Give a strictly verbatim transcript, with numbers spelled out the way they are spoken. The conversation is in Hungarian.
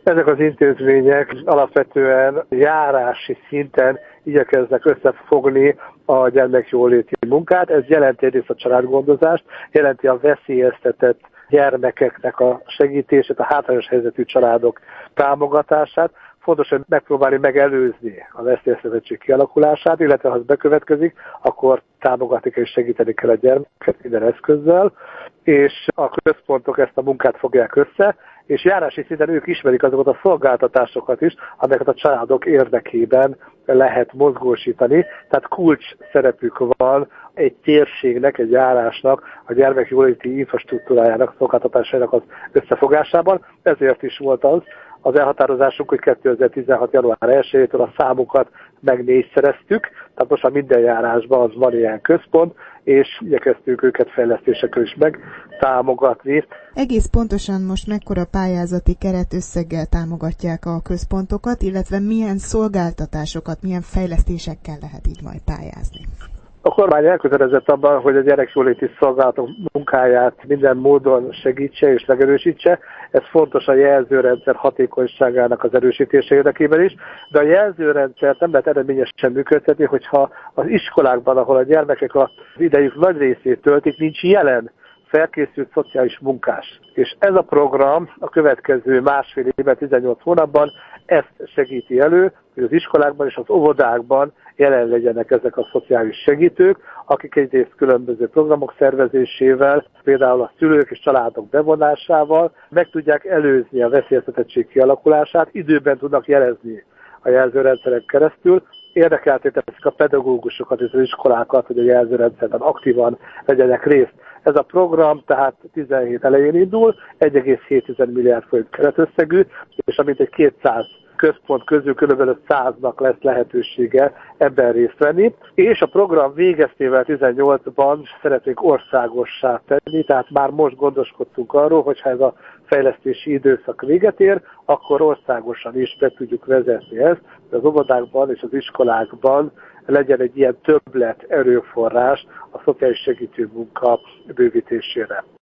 Ezek az intézmények alapvetően járási szinten igyekeznek összefogni a gyermekjóléti munkát. Ez jelenti egyrészt a családgondozást, jelenti a veszélyeztetett gyermekeknek a segítését, a hátrányos helyzetű családok támogatását. Fontos, hogy megpróbálni megelőzni a veszélyeztetettség kialakulását, illetve ha ez bekövetkezik, akkor támogatni kell és segíteni kell a gyermeket minden eszközzel, és a központok ezt a munkát fogják össze, és járási szinten ők ismerik azokat a szolgáltatásokat is, amelyeket a családok érdekében lehet mozgósítani. Tehát kulcs szerepük van egy térségnek, egy járásnak, a gyermekjóléti infrastruktúrájának, szolgáltatásainak az összefogásában. Ezért is volt az az elhatározásunk, hogy kétezer-tizenhat. január elsejétől a számukat meg négyszereztük, tehát most már minden járásban az van ilyen központ, és igyekeztünk őket fejlesztésekkel is megtámogatni. Egész pontosan most mekkora pályázati keretösszeggel támogatják a központokat, illetve milyen szolgáltatásokat, milyen fejlesztésekkel lehet így majd pályázni? A kormány elkötelezett abban, hogy a gyerekjóléti szolgálatok munkáját minden módon segítse és megerősítse. Ez fontos a jelzőrendszer hatékonyságának az erősítése érdekében is, de a jelzőrendszert nem lehet eredményesen működtetni, hogyha az iskolákban, ahol a gyermekek az idejük nagy részét töltik, nincs jelen felkészült szociális munkás. És ez a program a következő másfél évben, tizennyolc hónapban ezt segíti elő, hogy az iskolákban és az óvodákban jelen legyenek ezek a szociális segítők, akik egyrészt különböző programok szervezésével, például a szülők és családok bevonásával meg tudják előzni a veszélyeztetettség kialakulását, időben tudnak jelezni a jelzőrendszeren keresztül. Érdekelté teszik a pedagógusokat és az iskolákat, hogy a jelzőrendszerben aktívan vegyenek részt. Ez a program tehát tizenhét elején indul, egy egész hét milliárd forint keretösszegű, és amint egy kétszáz központ közül kb. száznak lesz lehetősége ebben részt venni, és a program végeztével tizennyolcban szeretnénk országossá tenni, tehát már most gondoskodtunk arról, hogyha ez a fejlesztési időszak véget ér, akkor országosan is be tudjuk vezetni ezt, hogy az óvodákban és az iskolákban legyen egy ilyen többlet erőforrás a szociális segítő munka bővítésére.